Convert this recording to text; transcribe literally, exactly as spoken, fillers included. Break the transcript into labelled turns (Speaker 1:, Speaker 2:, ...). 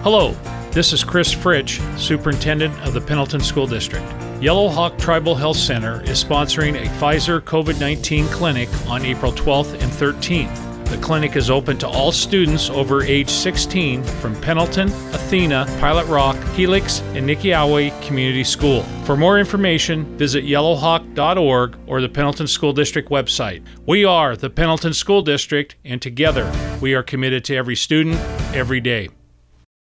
Speaker 1: Hello, this is Chris Fritsch, Superintendent of the Pendleton School District. Yellow Hawk Tribal Health Center is sponsoring a Pfizer COVID nineteen clinic on April twelfth and thirteenth. The clinic is open to all students over age sixteen from Pendleton, Athena, Pilot Rock, Helix, and Nikiawe Community School. For more information, visit yellow hawk dot org or the Pendleton School District website. We are the Pendleton School District, and together we are committed to every student, every day.